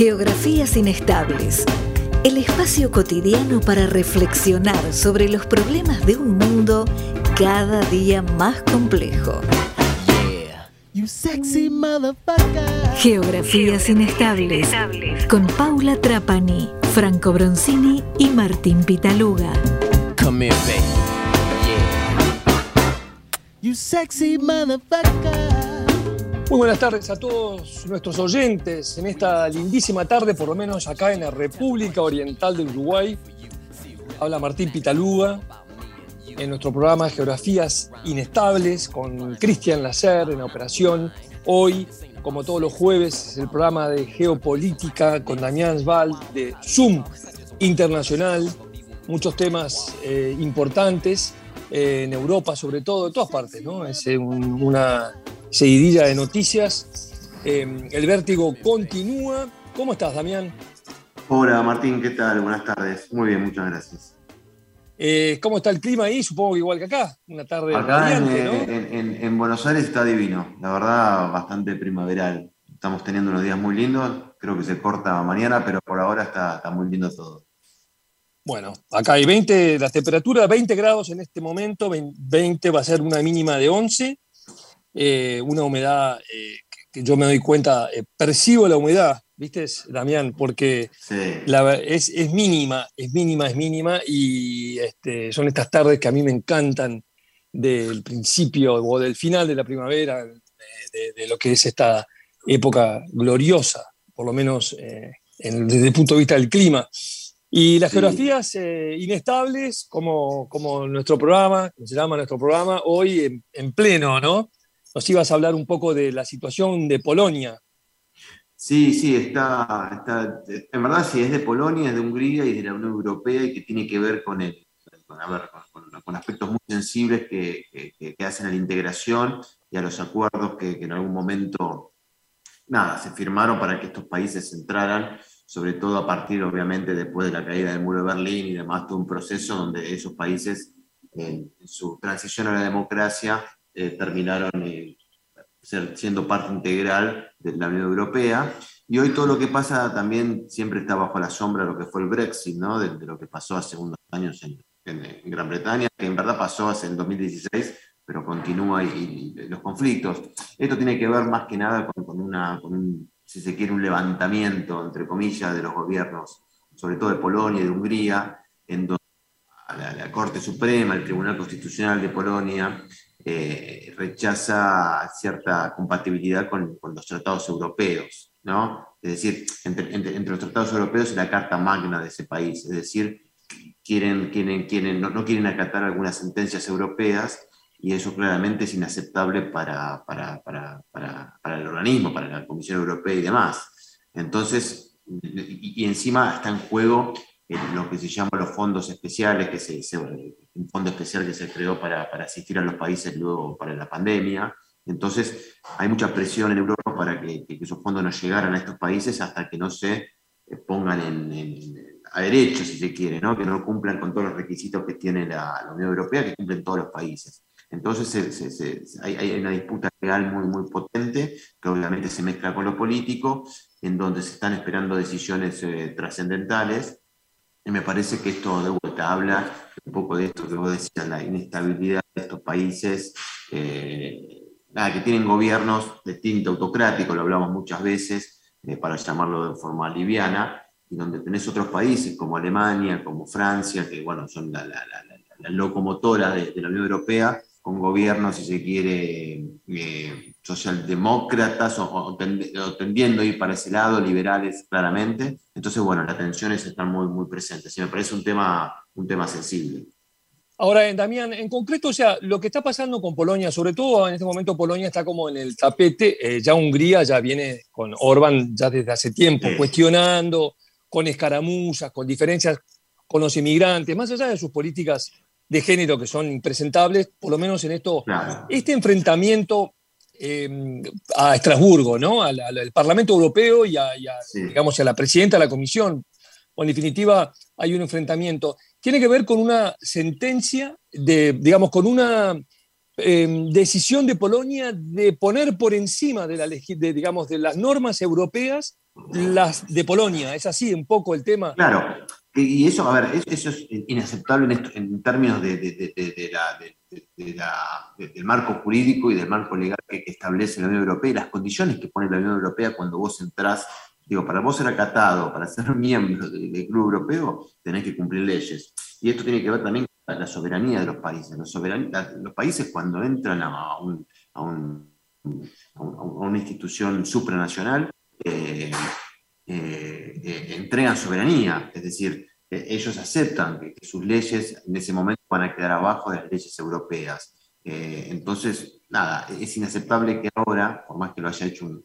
Geografías inestables. El espacio cotidiano para reflexionar sobre los problemas de un mundo cada día más complejo. Geografías inestables. Con Paula Trapani, Franco Bronzini y Martín Pitaluga. Come here, baby. Yeah. You sexy motherfucker. Muy buenas tardes a todos nuestros oyentes en esta lindísima tarde, por lo menos acá en la República Oriental del Uruguay. Habla Martín Pitaluga en nuestro programa Geografías Inestables con Cristian Lacer en la operación. Hoy, como todos los jueves, es el programa de geopolítica con Damián Sval de Zoom Internacional. Muchos temas importantes en Europa, sobre todo, de todas partes, ¿no? Es una seguidilla de noticias. El vértigo continúa. ¿Cómo estás, Damián? Hola, Martín, ¿qué tal? Buenas tardes. Muy bien, muchas gracias. ¿Cómo está el clima ahí? Supongo que igual que acá. Una tarde acá radiante, ¿no? En Buenos Aires está divino. La verdad, bastante primaveral. Estamos teniendo unos días muy lindos. Creo que se corta mañana, pero por ahora está muy lindo todo. Bueno, acá hay 20, la temperatura 20 grados en este momento. 20 va a ser una mínima de 11. Una humedad que yo me doy cuenta, percibo la humedad, ¿viste, Damián? Porque sí. Es mínima y son estas tardes que a mí me encantan del principio o del final de la primavera, de lo que es esta época gloriosa, por lo menos desde el punto de vista del clima. Y las geografías inestables, como nuestro programa, como se llama nuestro programa, hoy en pleno, ¿no? Nos ibas a hablar un poco de la situación de Polonia. Sí, está. En verdad, sí, es de Polonia, es de Hungría y de la Unión Europea y que tiene que ver con aspectos muy sensibles que hacen a la integración y a los acuerdos que en algún momento se firmaron para que estos países entraran, sobre todo a partir, obviamente, después de la caída del muro de Berlín y demás, todo un proceso donde esos países, en su transición a la democracia, terminaron siendo parte integral de la Unión Europea. Y hoy todo lo que pasa también siempre está bajo la sombra de lo que fue el Brexit, ¿no? De lo que pasó hace unos años en Gran Bretaña, que en verdad pasó hace el 2016, pero continúa y los conflictos. Esto tiene que ver más que nada con si se quiere, un levantamiento, entre comillas, de los gobiernos, sobre todo de Polonia y de Hungría, en donde la Corte Suprema, el Tribunal Constitucional de Polonia, rechaza cierta compatibilidad con los tratados europeos, ¿no? Es decir, entre los tratados europeos y la Carta Magna de ese país. Es decir, no quieren acatar algunas sentencias europeas y eso claramente es inaceptable para el organismo, para la Comisión Europea y demás. Entonces, y encima está en juego lo que se llama los fondos especiales, un fondo especial que se creó para asistir a los países luego para la pandemia. Entonces hay mucha presión en Europa para que esos fondos no llegaran a estos países hasta que no se pongan a derecho, si se quiere, ¿no? Que no cumplan con todos los requisitos que tiene la Unión Europea, que cumplen todos los países. Entonces hay una disputa legal muy, muy potente, que obviamente se mezcla con lo político, en donde se están esperando decisiones trascendentales. Y me parece que esto de vuelta habla un poco de esto que vos decías, la inestabilidad de estos países, que tienen gobiernos de tinte autocrático, lo hablamos muchas veces, para llamarlo de forma liviana, y donde tenés otros países como Alemania, como Francia, que bueno, son la locomotora de la Unión Europea, con gobiernos, si se quiere, socialdemócratas o tendiendo a ir para ese lado, liberales claramente. Entonces, bueno, las tensiones están muy, muy presentes. Y me parece un tema sensible. Ahora, Damián, en concreto, o sea, lo que está pasando con Polonia, sobre todo en este momento Polonia está como en el tapete, ya Hungría ya viene con Orbán ya desde hace tiempo, cuestionando, con escaramuzas, con diferencias con los inmigrantes, más allá de sus políticas de género que son impresentables, por lo menos en esto, Claro. Este enfrentamiento a Estrasburgo, ¿no? Al Parlamento Europeo y digamos, a la presidenta de la Comisión. O en definitiva, hay un enfrentamiento. Tiene que ver con una sentencia, digamos, con una decisión de Polonia de poner por encima digamos, de las normas europeas las de Polonia. ¿Es así un poco el tema? Claro, y eso, a ver, eso es inaceptable en términos del marco jurídico y del marco legal que establece la Unión Europea y las condiciones que pone la Unión Europea cuando vos entrás. Digo, para vos ser acatado, para ser miembro del Club Europeo, tenés que cumplir leyes. Y esto tiene que ver también con la soberanía de los países. Los países cuando entran a una institución supranacional, entregan soberanía, es decir, ellos aceptan que sus leyes en ese momento van a quedar abajo de las leyes europeas. Entonces, nada, es inaceptable que ahora, por más que lo haya hecho el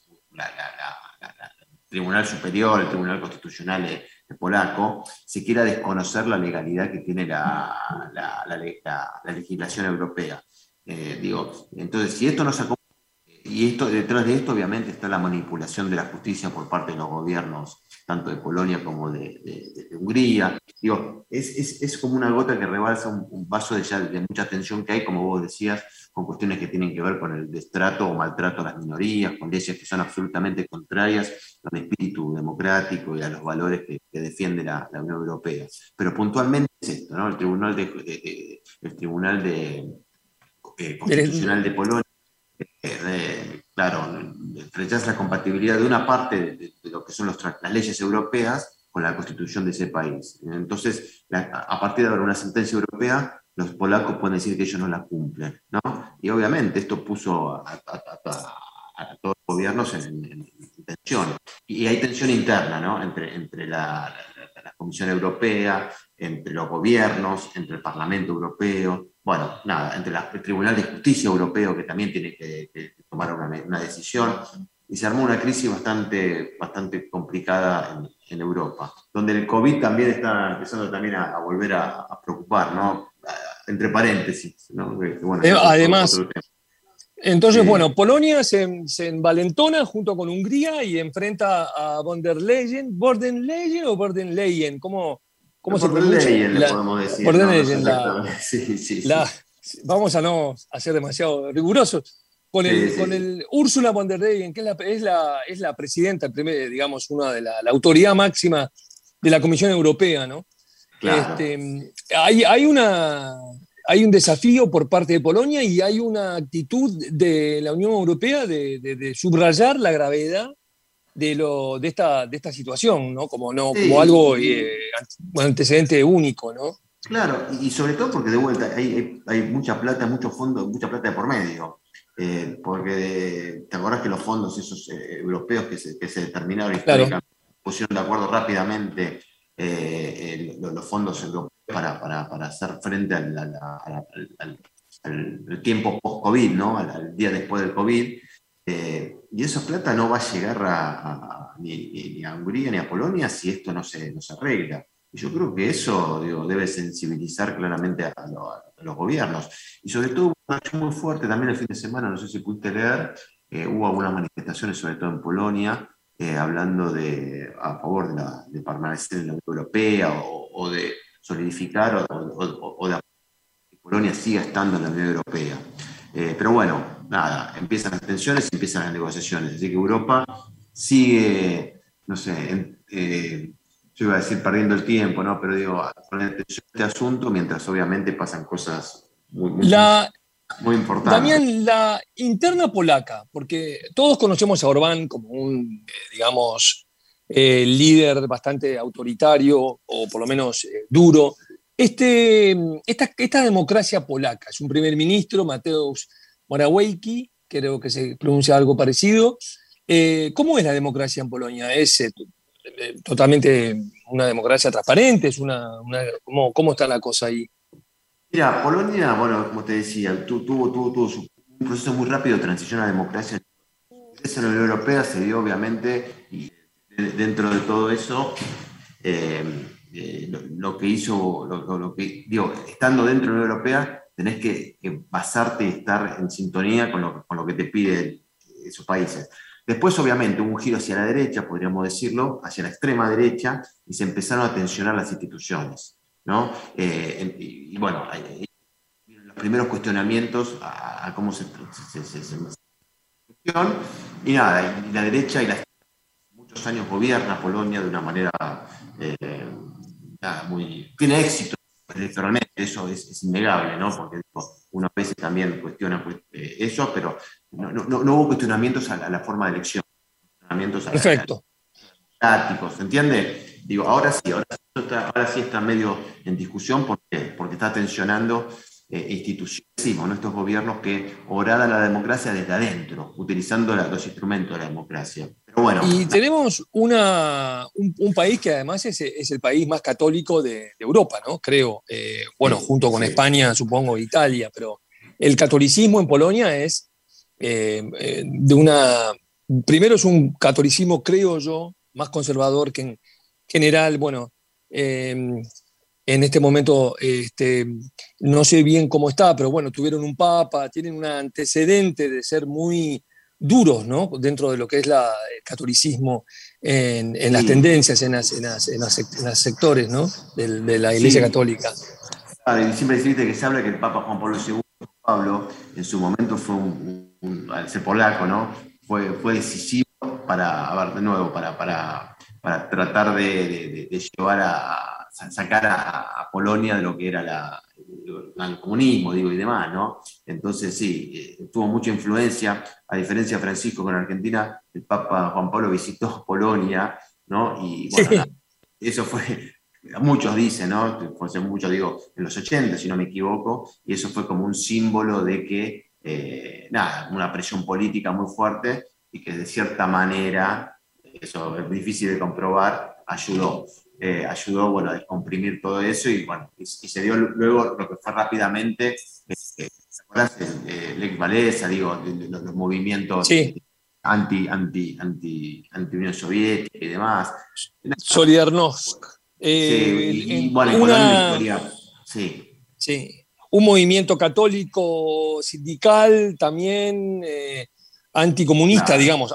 Tribunal Superior, el Tribunal Constitucional polaco, se quiera desconocer la legalidad que tiene la legislación europea. Entonces, si esto no se acomoda, y detrás de esto obviamente está la manipulación de la justicia por parte de los gobiernos, tanto de Polonia como de Hungría. Es como una gota que rebalsa un vaso de mucha tensión que hay, como vos decías, con cuestiones que tienen que ver con el destrato o maltrato a las minorías, con leyes que son absolutamente contrarias al espíritu democrático y a los valores que defiende la Unión Europea. Pero puntualmente es esto, ¿no? El Tribunal Constitucional de Polonia, claro, rechaza la compatibilidad de una parte de lo que son las leyes europeas con la constitución de ese país. Entonces, a partir de ahora una sentencia europea, los polacos pueden decir que ellos no la cumplen, ¿no? Y obviamente esto puso a todos los gobiernos en tensión. Y hay tensión interna, ¿no? Entre la Comisión Europea, entre los gobiernos, entre el Parlamento Europeo, bueno, nada, entre el Tribunal de Justicia Europeo, que también tiene que tomar una decisión, y se armó una crisis bastante complicada en Europa, donde el COVID también está empezando también a volver a preocupar, ¿no? Entre paréntesis, ¿no? Bueno, además, entonces, bueno, Polonia se envalentona junto con Hungría y enfrenta a von der Leyen. ¿Bordenleyen o Bordenleyen? ¿Cómo se pronuncia? Le podemos decir. Bordenleyen, sí. Vamos a no hacer demasiado rigurosos. Con el Ursula von der Leyen, que es la presidenta, digamos, una de la autoridad máxima de la Comisión Europea, ¿no? Claro. Hay un desafío por parte de Polonia y hay una actitud de la Unión Europea de subrayar la gravedad de esta situación, ¿no? Como algo un antecedente único, ¿no? Claro, y sobre todo porque de vuelta hay mucha plata, mucho fondo, mucha plata de por medio. Porque te acordás que los fondos esos europeos que se determinaron históricamente, pusieron de acuerdo rápidamente los fondos europeos para hacer frente al tiempo post-COVID, ¿no? Al día después del COVID. Y esa plata no va a llegar ni a Hungría ni a Polonia si esto no se arregla. Y yo creo que eso debe sensibilizar claramente a los gobiernos. Y sobre todo, una acción muy fuerte también el fin de semana, no sé si pudiste leer, hubo algunas manifestaciones, sobre todo en Polonia, hablando a favor de permanecer en la Unión Europea o de solidificar o de que Polonia siga estando en la Unión Europea. Pero bueno, nada, empiezan las tensiones y empiezan las negociaciones. Así que Europa sigue, no sé, yo iba a decir perdiendo el tiempo, ¿no? Pero digo, con este asunto, mientras obviamente pasan cosas muy importantes. También la interna polaca, porque todos conocemos a Orbán como un, digamos, líder bastante autoritario, o por lo menos duro. Esta democracia polaca, es un primer ministro, Mateusz Morawiecki, creo que se pronuncia algo parecido. ¿Cómo es la democracia en Polonia? ¿Es totalmente una democracia transparente? ¿Cómo está la cosa ahí? Mira, Polonia, bueno, como te decía, tuvo un proceso muy rápido de transición a la democracia. En la Unión Europea se dio, obviamente, y dentro de todo eso, lo que hizo, estando dentro de la Unión Europea, tenés que basarte y estar en sintonía con lo que te piden esos países. Después, obviamente, hubo un giro hacia la derecha, podríamos decirlo, hacia la extrema derecha, y se empezaron a tensionar las instituciones, ¿no? Y bueno, los primeros cuestionamientos a cómo se y nada, y la derecha y muchos años gobierna Polonia de una manera tiene éxito electoralmente, eso es innegable, ¿no? Porque una vez también cuestiona eso, pero no hubo cuestionamientos a la forma de elección, cuestionamientos Perfecto. democráticos, ¿se entiende? Digo, ahora sí está medio en discusión porque está tensionando instituciones, ¿no? Estos gobiernos que oradan la democracia desde adentro, utilizando los instrumentos de la democracia. Pero bueno. Y tenemos un país que además es el país más católico de Europa, ¿no? Creo. Junto con España, supongo, Italia, pero el catolicismo en Polonia es primero es un catolicismo, creo yo, más conservador que en general, en este momento no sé bien cómo está, pero bueno, tuvieron un papa, tienen un antecedente de ser muy duros, ¿no? Dentro de lo que es el catolicismo en las tendencias, en los sectores, ¿no? de la Iglesia Católica. Claro, y siempre decirte que se habla que el Papa Juan Pablo II, Pablo, en su momento fue al ser polaco, ¿no? Fue decisivo para tratar de llevar sacar a Polonia de lo que era el comunismo, digo, y demás, ¿no? Entonces sí, tuvo mucha influencia, a diferencia de Francisco con Argentina, el Papa Juan Pablo visitó Polonia, ¿no? Y bueno, eso fue, muchos dicen, ¿no? Muchos digo, en los 80, si no me equivoco, y eso fue como un símbolo de que, una presión política muy fuerte y que de cierta manera, eso es difícil de comprobar, ayudó a descomprimir todo eso y se dio luego lo que fue rápidamente, ¿te acuerdas? Lech Walesa, digo, los movimientos anti-Unión Soviética y demás. Solidarnosc. Un movimiento católico sindical también anticomunista, digamos,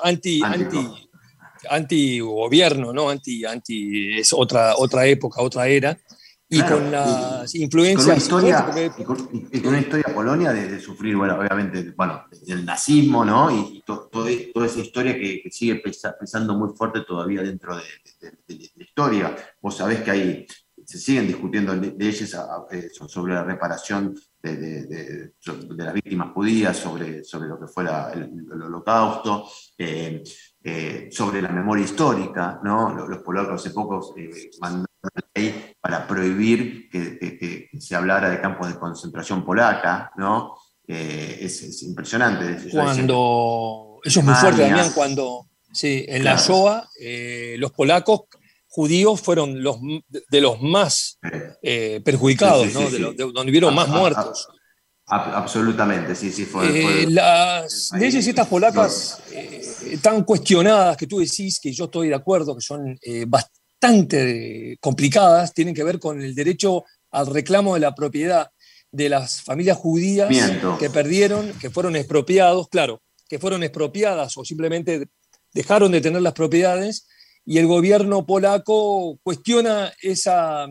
anti-gobierno, ¿no? Es otra época, otra era, y con las influencias. Con una historia Polonia de sufrir, obviamente, el nazismo, ¿no? Y toda esa historia que sigue pesando muy fuerte todavía dentro de la historia. Vos sabés que se siguen discutiendo leyes sobre la reparación de las víctimas judías, sobre lo que fue el Holocausto, sobre la memoria histórica, ¿no? Los polacos hace poco mandaron una ley para prohibir que se hablara de campos de concentración polaca, ¿no? Es impresionante. Eso es muy fuerte, Damián, en la Shoah los polacos judíos fueron de los más perjudicados, ¿no? Donde hubieron más muertos. Absolutamente, sí. Las leyes estas polacas tan cuestionadas que tú decís, que yo estoy de acuerdo, que son bastante complicadas, tienen que ver con el derecho al reclamo de la propiedad de las familias judías que perdieron, que fueron expropiados, que fueron expropiadas o simplemente dejaron de tener las propiedades, y el gobierno polaco cuestiona esa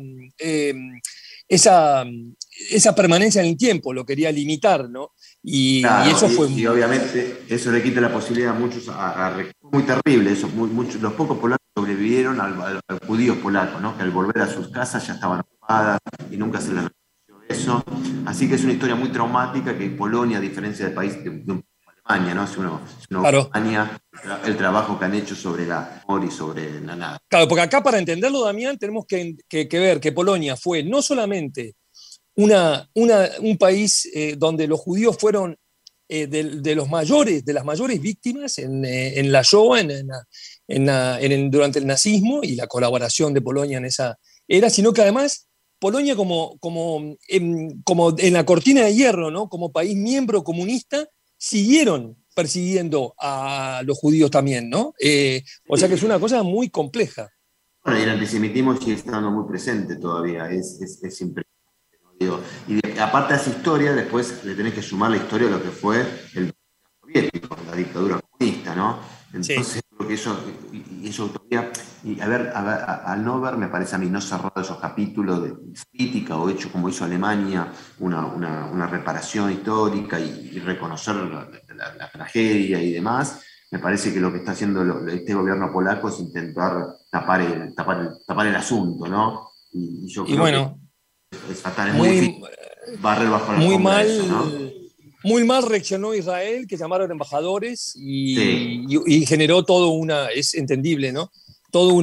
permanencia en el tiempo, lo quería limitar, ¿no? Y eso fue... Y obviamente eso le quita la posibilidad a muchos muy terrible, eso, los pocos polacos sobrevivieron al judío polaco, ¿no? Que al volver a sus casas ya estaban ocupadas y nunca se les reconoció eso. Así que es una historia muy traumática que Polonia, a diferencia del país de Alemania, ¿no? Es una Alemania, el trabajo que han hecho sobre la memoria y sobre la nada. Claro, porque acá para entenderlo, Damián, tenemos que ver que Polonia fue no solamente un país donde los judíos fueron de las mayores víctimas en la Shoah, durante el nazismo y la colaboración de Polonia en esa era, sino que además Polonia como en la cortina de hierro, ¿no? Como país miembro comunista, siguieron persiguiendo a los judíos también, ¿no? O sea que es una cosa muy compleja. Bueno, y el antisemitismo sigue estando muy presente todavía, es impresionante. Y aparte de esa historia, después le tenés que sumar la historia de lo que fue el soviético, la dictadura comunista, ¿no? Entonces, creo que eso todavía Y al no ver, me parece a mí, no cerrar esos capítulos de crítica o hecho como hizo Alemania, una reparación histórica y reconocer la tragedia y demás, me parece que lo que está haciendo este gobierno polaco es intentar tapar el asunto, ¿no? Y yo creo que es fatal, es muy difícil barrer bajo la alfombra eso, ¿no? Muy mal reaccionó Israel, que llamaron embajadores y generó es entendible, ¿no? Toda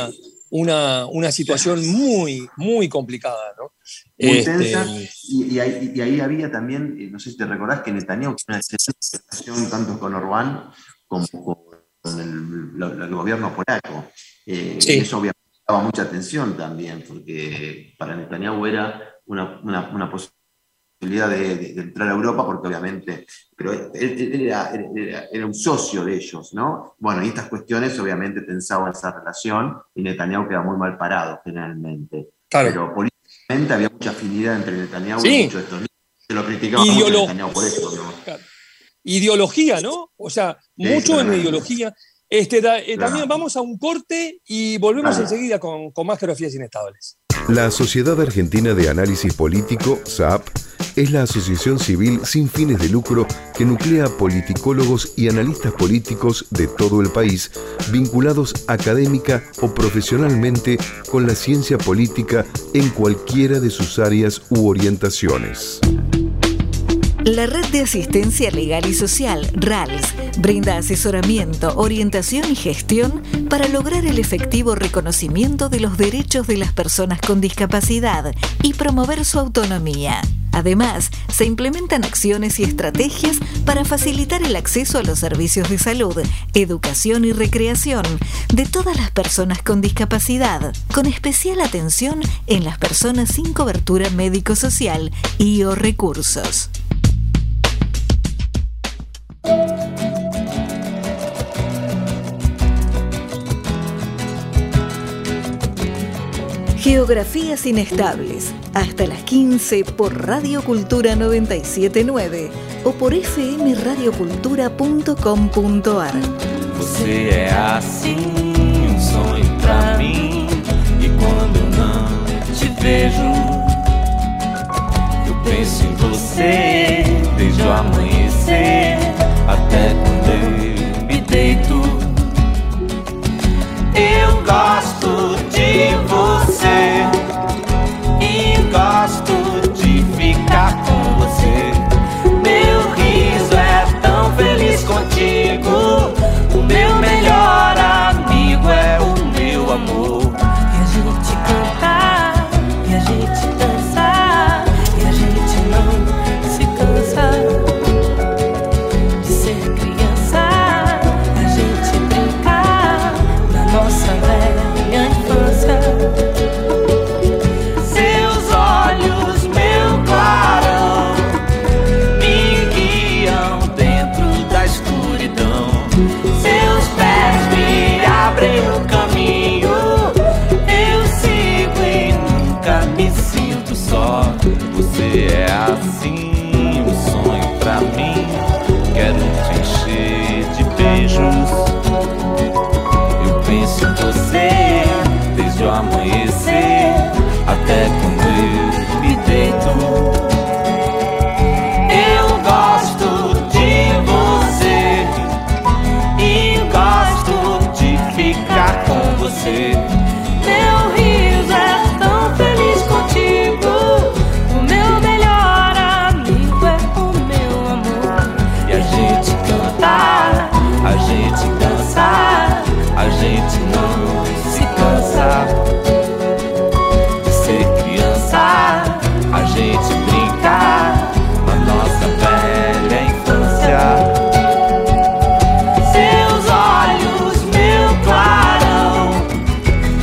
una situación muy, muy complicada, ¿no? Muy tensa, y ahí había también, no sé si te recordás, que Netanyahu tiene una excelente relación tanto con Orbán como con el gobierno polaco. Eso obviamente daba mucha atención también, porque para Netanyahu era una posibilidad de entrar a Europa, porque obviamente, pero él era un socio de ellos, ¿no? Bueno, y estas cuestiones obviamente tensaban esa relación, y Netanyahu queda muy mal parado generalmente. Claro. Pero políticamente había mucha afinidad entre Netanyahu y muchos de estos niños. Se lo criticaba mucho Netanyahu por eso, ¿no? Claro. Ideología, ¿no? O sea, mucho en ideología. También vamos a un corte y volvemos enseguida con más Geografías Inestables. La Sociedad Argentina de Análisis Político, SAP, es la asociación civil sin fines de lucro que nuclea politicólogos y analistas políticos de todo el país, vinculados académica o profesionalmente con la ciencia política en cualquiera de sus áreas u orientaciones. La Red de Asistencia Legal y Social, RALS, brinda asesoramiento, orientación y gestión para lograr el efectivo reconocimiento de los derechos de las personas con discapacidad y promover su autonomía. Además, se implementan acciones y estrategias para facilitar el acceso a los servicios de salud, educación y recreación de todas las personas con discapacidad, con especial atención en las personas sin cobertura médico-social y/o recursos. Geografías Inestables, hasta las 15 por Radio Cultura 97.9 o por fmradiocultura.com.ar. Você é assim, sonho pra mim, e quando eu não te vejo, eu penso em você, desde o amanhecer até quando eu me deito. Eu gosto de você e gosto de ficar com você. Meu riso é tão feliz contigo. O meu melhor amigo é o meu amor. E a gente cantar, e a gente dançar, e a gente não se cansa de ser criança. A gente brincar na nossa velha infância. Seus olhos, meu clarão, me guiam dentro da escuridão. Seus pés me abrem o caminho. Eu sigo e nunca me sinto só. Você é assim, um sonho pra mim. Quero te encher de beijos. Eu penso em você desde o amanhecer até quando eu me deito. Eu gosto de você e gosto de ficar com você. Meu riso é tão feliz contigo. O meu melhor amigo é o meu amor. E a gente cantar, a gente dançar, a gente não se cansa de ser criança. A gente brincar na nossa velha infância. Seus olhos, meu clarão,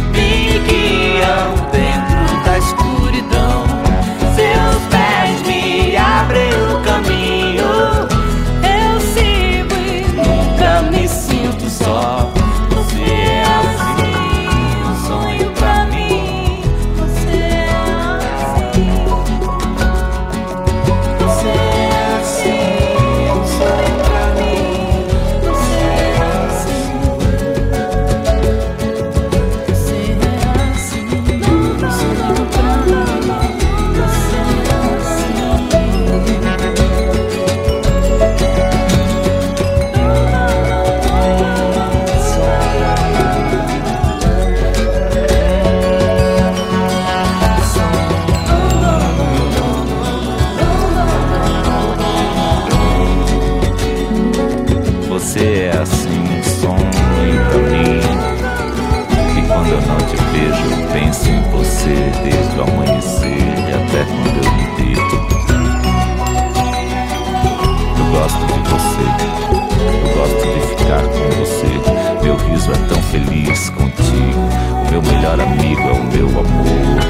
melhor amigo é o meu amor.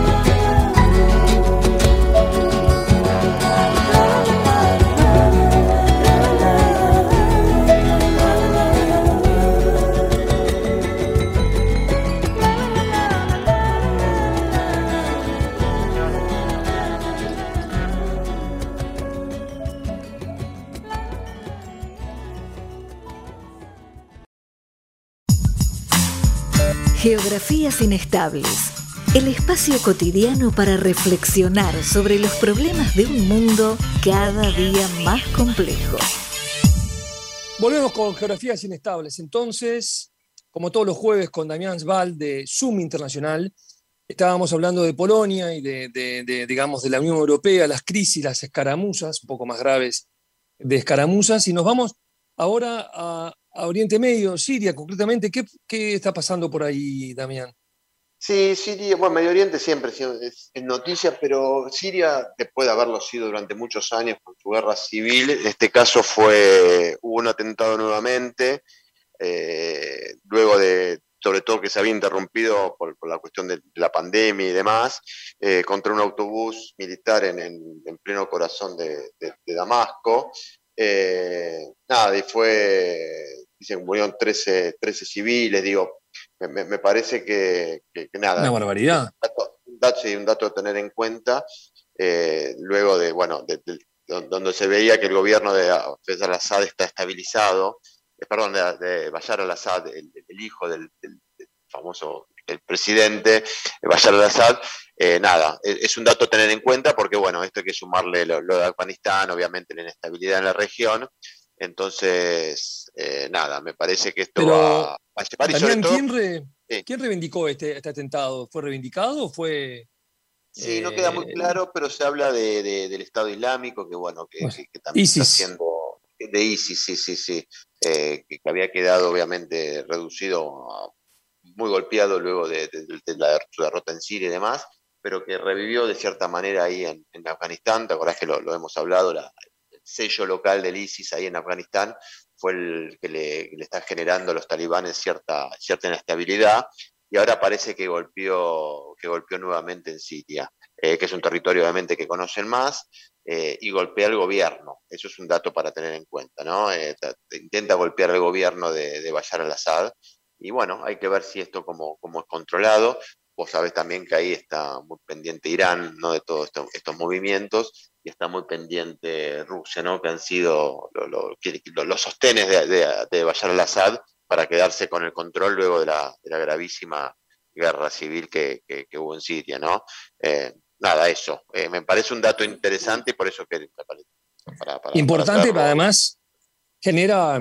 Geografías inestables. El espacio cotidiano para reflexionar sobre los problemas de un mundo cada día más complejo. Volvemos con Geografías Inestables. Entonces, como todos los jueves con Damián Sval de Zoom Internacional, estábamos hablando de Polonia y digamos, de la Unión Europea, las crisis, las escaramuzas, un poco más graves de escaramuzas, y nos vamos ahora a Oriente Medio, Siria concretamente. ¿Qué está pasando por ahí, Damián? Sí, Siria, bueno, Medio Oriente siempre es noticia, pero Siria, después de haberlo sido durante muchos años con su guerra civil, en este caso hubo un atentado nuevamente, luego de, sobre todo que se había interrumpido por la cuestión de la pandemia y demás, contra un autobús militar en pleno corazón de Damasco. Nada, y dicen que murieron 13 civiles, digo, me parece que nada. Una barbaridad. Un dato a tener en cuenta, luego de, bueno, donde se veía que el gobierno de Bashar al-Assad está estabilizado, de Bashar al-Assad, el hijo del famoso el presidente Bashar al-Assad. Nada, es un dato a tener en cuenta porque, bueno, esto hay que sumarle lo de Afganistán, obviamente la inestabilidad en la región. Entonces, nada, me parece que esto va a llevar. Y sobre todo, ¿quién reivindicó este atentado? ¿Fue reivindicado o fue...? Sí, no queda muy claro, pero se habla del Estado Islámico, que bueno, que también ISIS. Está haciendo... De ISIS, sí. Que había quedado obviamente reducido, muy golpeado luego de su derrota en Siria y demás, pero que revivió de cierta manera ahí en Afganistán. ¿Te acordás que lo hemos hablado? El sello local del ISIS ahí en Afganistán fue el que le está generando a los talibanes cierta inestabilidad, y ahora parece que golpeó nuevamente en Siria, que es un territorio obviamente que conocen más, y golpea al gobierno. Eso es un dato para tener en cuenta, ¿no? Intenta golpear al gobierno de Bashar al-Assad, y bueno, hay que ver si esto como es controlado. Vos sabés también que ahí está muy pendiente Irán, ¿no?, de todos estos movimientos, y está muy pendiente Rusia, ¿no?, que han sido los sostenes de Bashar al-Assad para quedarse con el control luego de la gravísima guerra civil que hubo en Siria, ¿no? Nada, eso. Me parece un dato interesante, y por eso que importante, para además genera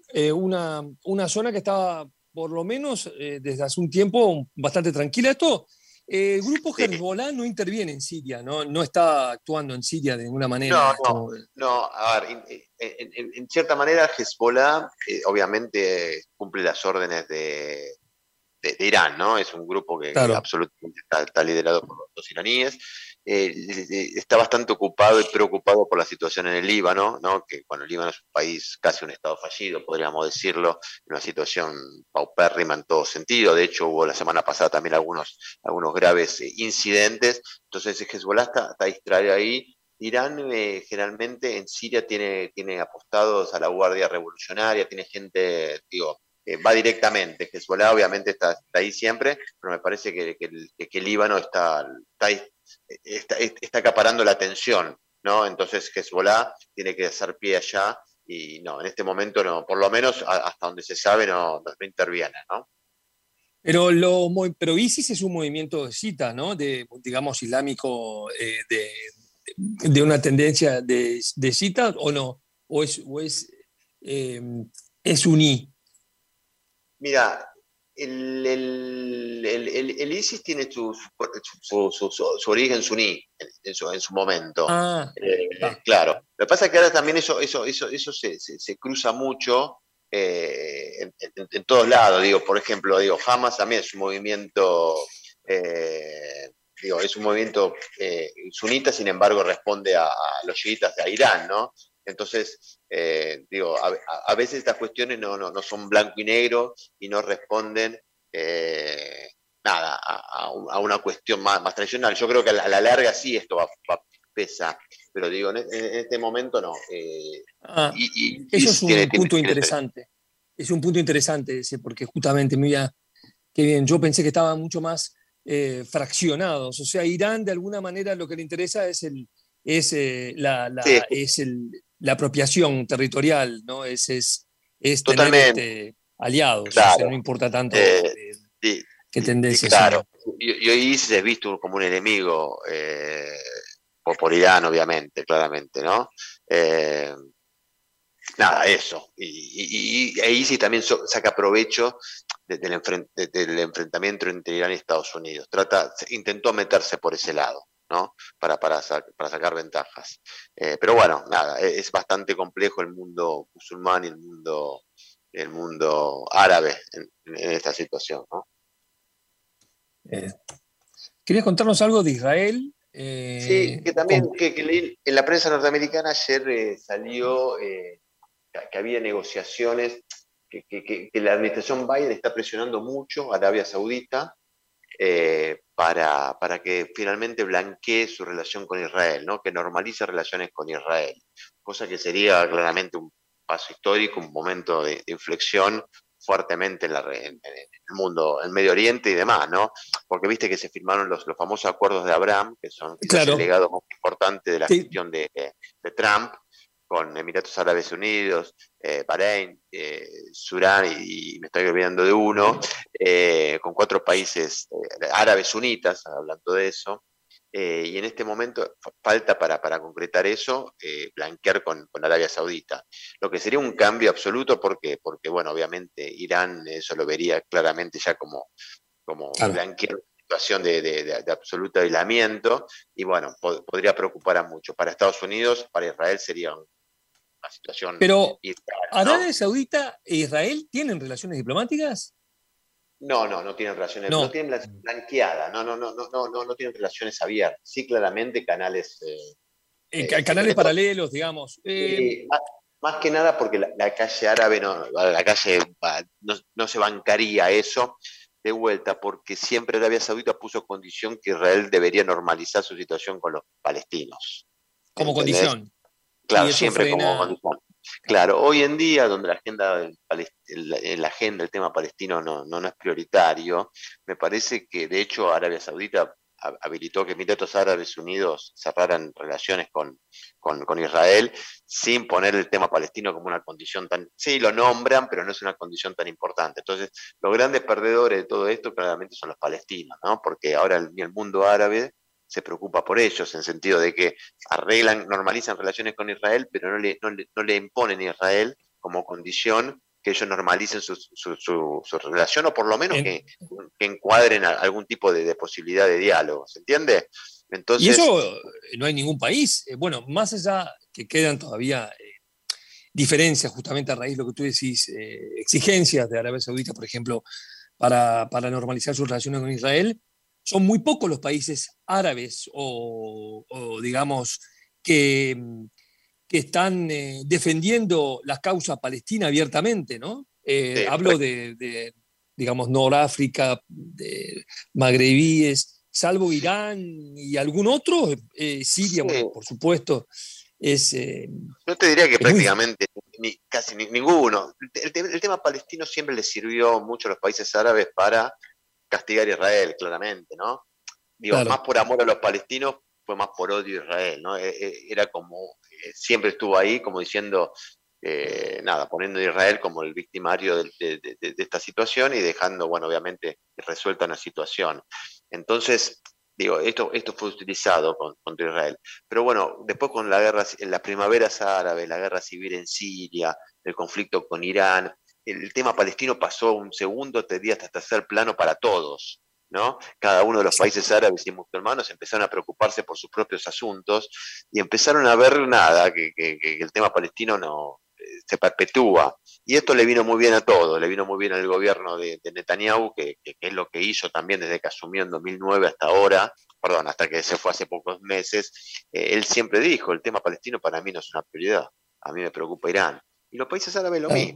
una zona que estaba, por lo menos desde hace un tiempo, bastante tranquila. El grupo Hezbollah no interviene en Siria, no está actuando en Siria de ninguna manera. No, a ver, en cierta manera Hezbollah obviamente cumple las órdenes de Irán, ¿no? Es un grupo que absolutamente está liderado por los iraníes. Está bastante ocupado y preocupado por la situación en el Líbano, ¿no? Que, bueno, el Líbano es un país, casi un estado fallido, podríamos decirlo, en una situación paupérrima en todo sentido. De hecho, hubo la semana pasada también algunos graves incidentes. Entonces, Hezbollah está distraído ahí. Irán generalmente en Siria tiene apostados a la Guardia Revolucionaria, tiene gente, digo, va directamente. Hezbollah obviamente está ahí siempre, pero me parece que el Líbano está acaparando la atención, ¿no? Entonces Hezbollah tiene que hacer pie allá, y no, en este momento no, por lo menos hasta donde se sabe no interviene, ¿no? Pero ISIS es un movimiento chiita, ¿no? Digamos, islámico, de una tendencia de chiita, ¿o no? ¿O es suní? Mira, el ISIS tiene su origen suní en su momento. Claro. Lo que pasa es que ahora también eso se cruza mucho en todos lados. Digo, por ejemplo, Hamas también es un movimiento, sunita, sin embargo responde a los chiitas de Irán, ¿no? Entonces, a veces estas cuestiones no son blanco y negro y no responden nada, a una cuestión más tradicional. Yo creo que a la larga sí esto pesa, pero digo, en este momento no. Eso es un punto tiene interesante. Es un punto interesante ese, porque justamente, mira, qué bien, yo pensé que estaban mucho más fraccionados. O sea, Irán de alguna manera lo que le interesa sí, la apropiación territorial, ¿no? Es tener totalmente, aliados, o sea, no claro. importa tanto Eh, y, qué tendencia claro, sigan. y ISIS es visto como un enemigo por Irán, obviamente, claramente, ¿no? Eh, Nada, eso. E ISIS también saca provecho del enfrentamiento entre Irán y Estados Unidos. Intentó meterse por ese lado, ¿no? Para sacar ventajas. Pero bueno, nada, es bastante complejo el mundo musulmán y el mundo árabe en esta situación, ¿no? Eh, ¿Querías contarnos algo de Israel? Sí, que también que leí en la prensa norteamericana ayer salió que había negociaciones, que la administración Biden está presionando mucho a Arabia Saudita para que finalmente blanquee su relación con Israel, ¿no? Que normalice relaciones con Israel, cosa que sería claramente un paso histórico, un momento de inflexión fuertemente en el mundo, en Medio Oriente y demás, ¿no? Porque viste que se firmaron los famosos acuerdos de Abraham, que son quizás el Claro, legado más importante de la sí, gestión de Trump, con Emiratos Árabes Unidos, Bahrein, Sudán y me estoy olvidando de uno, con 4 países árabes sunitas, hablando de eso. Y en este momento falta para concretar eso, blanquear con Arabia Saudita. Lo que sería un cambio absoluto, porque bueno, obviamente Irán eso lo vería claramente ya como claro. blanquear una situación de absoluto aislamiento, y bueno, podría preocupar a mucho. Para Estados Unidos, para Israel sería una situación Pero ideal, Arabia ¿no? Saudita e Israel tienen relaciones diplomáticas. No tienen relaciones, no No, tienen blanqueada, no tienen relaciones abiertas. Sí, claramente canales canales secretos. paralelos, digamos. Más que nada porque la calle árabe, la calle no se bancaría eso de vuelta, porque siempre Arabia Saudita puso condición que Israel debería normalizar su situación con los palestinos. Como ¿Entendés? condición. Y Claro, eso siempre como frena. condición. Claro, hoy en día, donde la agenda del tema palestino no es prioritario, me parece que de hecho Arabia Saudita habilitó que Emiratos Árabes Unidos cerraran relaciones con Israel sin poner el tema palestino como una condición tan... Sí, lo nombran, pero no es una condición tan importante. Entonces, los grandes perdedores de todo esto claramente son los palestinos, ¿no? Porque ahora el mundo árabe se preocupa por ellos, en sentido de que normalizan relaciones con Israel, pero no le imponen a Israel como condición que ellos normalicen su relación, o por lo menos en- que encuadren algún tipo de posibilidad de diálogo, ¿se entiende? y eso Entonces, no hay ningún país. Bueno, más allá que quedan todavía diferencias, justamente a raíz de lo que tú decís, exigencias de Arabia Saudita, por ejemplo, para normalizar sus relaciones con Israel, son muy pocos los países árabes o digamos, que, que están defendiendo la causa palestina abiertamente, ¿no? sí, Hablo digamos, Noráfrica, de magrebíes, salvo Irán y algún otro, Siria, bueno, sí, por supuesto, es, yo te diría que es muy... prácticamente casi ninguno. El tema palestino siempre le sirvió mucho a los países árabes para castigar a Israel, claramente, ¿no? Digo, más Claro. por amor a los palestinos, fue más por odio a Israel, ¿no? Era como, siempre estuvo ahí como diciendo, nada, poniendo a Israel como el victimario de esta situación y dejando, bueno, obviamente resuelta una situación. Entonces, digo, esto fue utilizado contra Israel. Pero bueno, después con la guerra, en las primaveras árabes, la guerra civil en Siria, el conflicto con Irán, el tema palestino pasó a un segundo, te diría hasta tercer plano para todos, ¿no? Cada uno de los países árabes y musulmanes empezaron a preocuparse por sus propios asuntos y empezaron a ver nada, que el tema palestino no se perpetúa. Y esto le vino muy bien a todo, le vino muy bien al gobierno de Netanyahu, que es lo que hizo también desde que asumió en 2009 hasta ahora, perdón, hasta que se fue hace pocos meses. Él siempre dijo, el tema palestino para mí no es una prioridad, a mí me preocupa Irán. Y los países árabes lo Claro. mismo.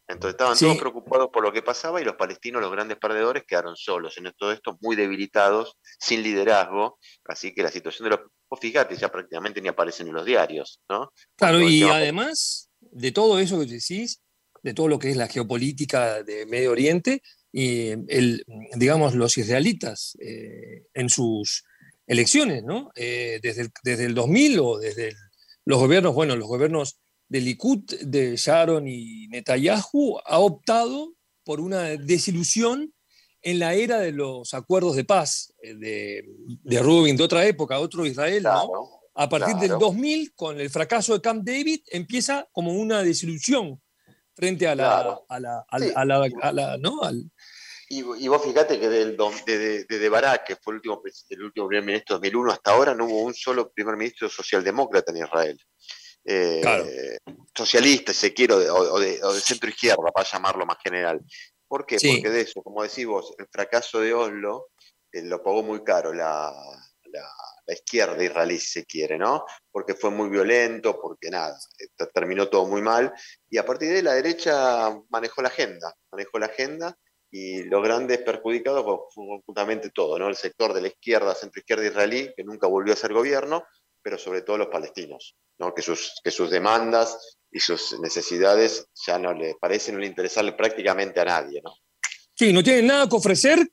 Entonces estaban Sí, todos preocupados por lo que pasaba y los palestinos, los grandes perdedores, quedaron solos en todo esto, muy debilitados, sin liderazgo. Así que la situación de los... Vos fíjate, ya prácticamente ni aparecen en los diarios, ¿no? Con claro, todo el y tema. además de todo eso que decís, de todo lo que es la geopolítica de Medio Oriente, y digamos, los israelitas en sus elecciones, ¿no? Desde el 2000 o los gobiernos, bueno, los gobiernos de Likud, de Sharon y Netanyahu, ha optado por una desilusión en la era de los acuerdos de paz de Rubin, de otra época, otro Israel, ¿no? Claro, A partir del claro, 2000, con el fracaso de Camp David, empieza como una desilusión frente a claro. Sí, ¿no? y vos fíjate que desde Barak, que fue el último primer ministro de 2001, hasta ahora no hubo un solo primer ministro socialdemócrata en Israel. Claro. Socialista, si se quiere, o de centro izquierda, para llamarlo más general. ¿Por qué? Porque Sí, de eso, como decís vos, el fracaso de Oslo lo pagó muy caro la- la izquierda israelí, si se quiere, ¿no? Porque fue muy violento, porque nada, terminó todo muy mal. Y a partir de ahí la derecha manejó la agenda y los grandes perjudicados fueron justamente todo, ¿no? El sector de la izquierda, centro izquierda israelí, que nunca volvió a ser gobierno, pero sobre todo los palestinos, ¿no? Que sus demandas y sus necesidades ya no le interesarle prácticamente a nadie, ¿no? sí, no tienen nada que ofrecer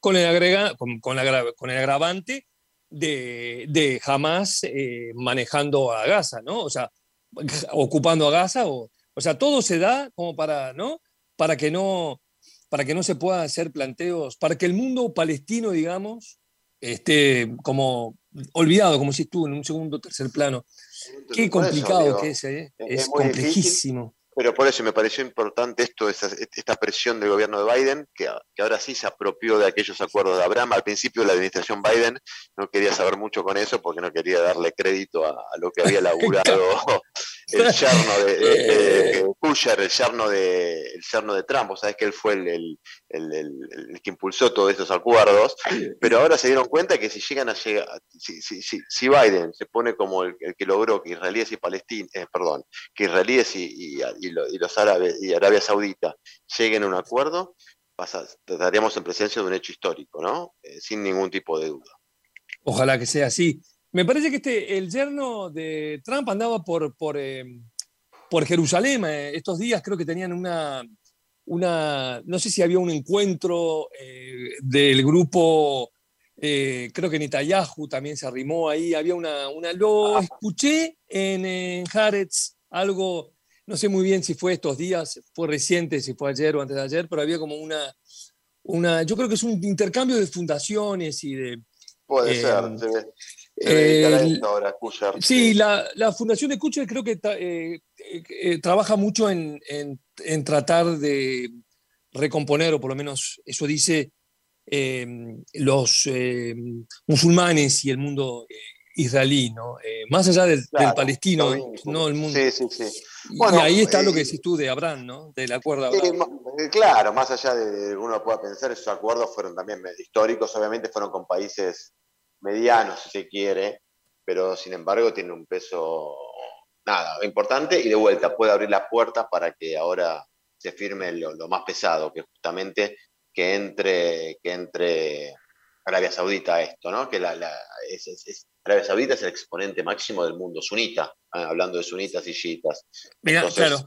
con el agravante de Hamas manejando a Gaza, ¿no? O sea, ocupando a Gaza, o sea, todo se da como para, ¿no? Para que no, para que no se puedan hacer planteos, para que el mundo palestino, digamos, esté como olvidado, como si estuvo en un segundo o tercer plano. Qué Entonces, por eso complicado que digo, es, ¿eh? es Es muy difícil. complejísimo. Pero por eso me pareció importante esta presión del gobierno de Biden, que ahora sí se apropió de aquellos acuerdos de Abraham. Al principio de la administración Biden no quería saber mucho con eso porque no quería darle crédito a lo que había laburado el yerno de Kushner, el yerno de Trump. Vos sabés que él fue el que impulsó todos estos acuerdos, pero ahora se dieron cuenta que si llegan a llegar, si Biden se pone como el que logró que israelíes y palestinos, perdón, que israelíes y los árabes y Arabia Saudita lleguen a un acuerdo, estaríamos en presencia de un hecho histórico, ¿no? Sin ningún tipo de duda. Ojalá que sea así. Me parece que el yerno de Trump andaba por Jerusalén estos días, creo que tenían no sé si había un encuentro del grupo, creo que Netanyahu también se arrimó ahí, había lo escuché en Haaretz, algo, no sé muy bien si fue estos días, fue reciente, si fue ayer o antes de ayer, pero había como yo creo que es un intercambio de fundaciones y de... Puede eh, ser, se dedicará a el- esto ahora, Kushner, Sí, sí. la Fundación de Kuchel creo que trabaja mucho en tratar de recomponer, o por lo menos eso dice, eh, los musulmanes y el mundo israelí, ¿no? Más allá del Claro, los palestino, ¿no? vínculos. El mundo. Sí, sí, sí. Y Bueno, ahí está lo que decís tú de Abraham, ¿no? Del acuerdo de Abraham. claro, más allá de que uno pueda pensar, esos acuerdos fueron también históricos, obviamente fueron con países medianos, si se quiere, pero sin embargo tienen un peso, nada, importante y de vuelta puede abrir la puerta para que ahora se firme lo más pesado, que justamente que entre Arabia Saudita a esto, ¿no? Que Arabia Saudita es el exponente máximo del mundo sunita, hablando de sunitas y chiitas. Mira, Entonces, claro.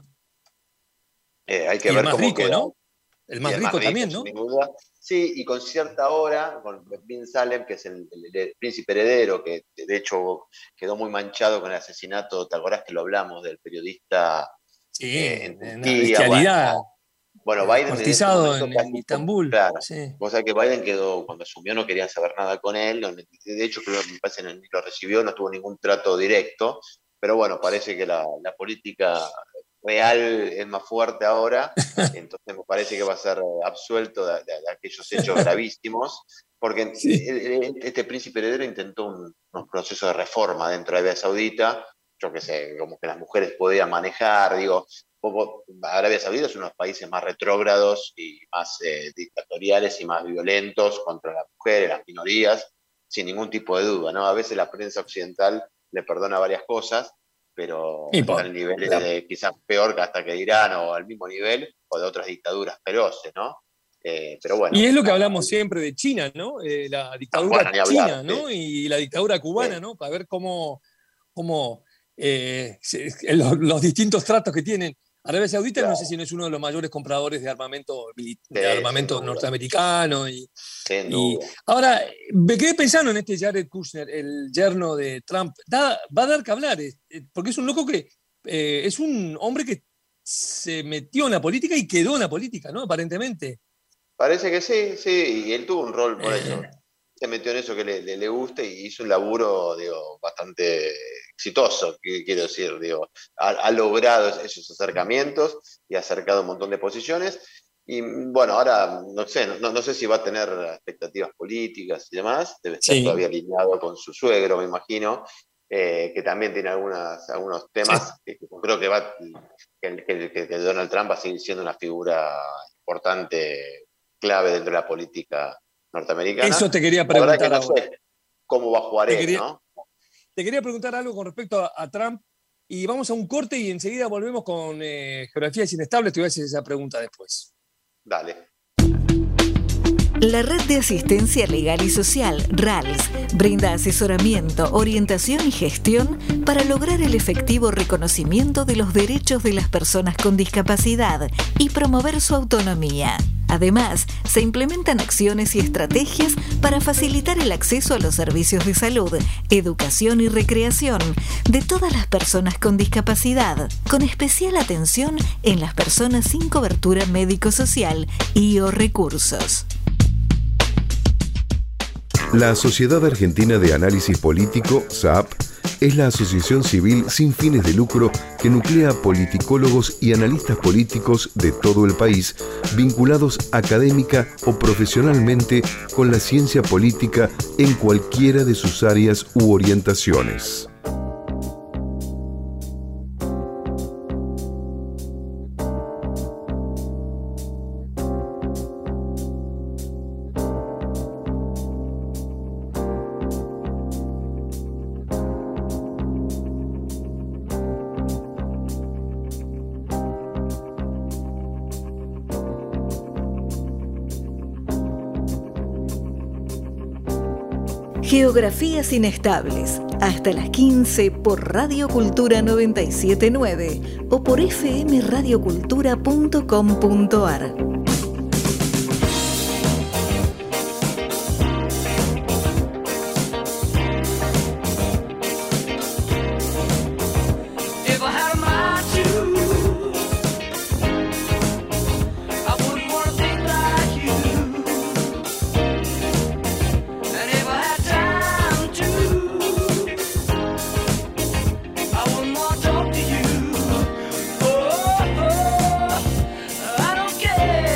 hay que Y el ver más cómo rico, queda. ¿no? El Y más el más rico rico, también, sin ¿no? ninguna duda. Sí, y con cierta hora, con Bin Salem, que es el príncipe heredero, que de hecho quedó muy manchado con el asesinato, ¿te acordás que lo hablamos del periodista Sí, en una Turquía? bestialidad. Bueno, Biden en ese Descuartizado momento en casi, Estambul. claro, Sí. vos sabés que Biden quedó, cuando asumió no querían saber nada con él, de hecho creo que me parece que ni lo recibió, no tuvo ningún trato directo, pero bueno, parece que la política real es más fuerte ahora, entonces me parece que va a ser absuelto de aquellos hechos gravísimos, porque Sí. este príncipe heredero intentó unos procesos de reforma dentro de Arabia Saudita, yo qué sé, como que las mujeres podían manejar, digo, Arabia Saudita es uno de los países más retrógrados y más dictatoriales y más violentos contra las mujeres, las minorías, sin ningún tipo de duda, ¿no? A veces la prensa occidental le perdona varias cosas, pero está al nivel de quizás peor que hasta que Irán, o al mismo nivel, o de otras dictaduras feroces, ¿no? Pero bueno. Y es lo que hablamos siempre de China, ¿no? La dictadura china, ¿no? Y la dictadura cubana, ¿no? Para ver cómo los distintos tratos que tienen. Arabia Saudita, no sé si no es uno de los mayores compradores de armamento norteamericano. Y ahora, me quedé pensando en este Jared Kushner, el yerno de Trump. Va a dar que hablar, porque es un loco que es un hombre que se metió en la política y quedó en la política, ¿no? Aparentemente. Parece que sí, y él tuvo un rol por eso. Se metió en eso que le gusta y hizo un laburo, digo, bastante exitoso, quiero decir, digo, ha logrado esos acercamientos y ha acercado un montón de posiciones. Y bueno, ahora no sé si va a tener expectativas políticas y demás, debe estar todavía alineado con su suegro, me imagino, que también tiene algunos temas que creo que Donald Trump va a seguir siendo una figura importante, clave dentro de la política norteamericana. Eso te quería preguntar. La verdad que no sé cómo va a jugar ¿no? Te quería preguntar algo con respecto a Trump, y vamos a un corte y enseguida volvemos con Geografías Inestables. Te voy a hacer esa pregunta después. Dale. La Red de Asistencia Legal y Social, RALS, brinda asesoramiento, orientación y gestión para lograr el efectivo reconocimiento de los derechos de las personas con discapacidad y promover su autonomía. Además, se implementan acciones y estrategias para facilitar el acceso a los servicios de salud, educación y recreación de todas las personas con discapacidad, con especial atención en las personas sin cobertura médico-social y/o recursos. La Sociedad Argentina de Análisis Político, SAP, es la asociación civil sin fines de lucro que nuclea politicólogos y analistas políticos de todo el país, vinculados académica o profesionalmente con la ciencia política en cualquiera de sus áreas u orientaciones. Geografías Inestables, hasta las 15 por Radio Cultura 979 o por fmradiocultura.com.ar. I don't care.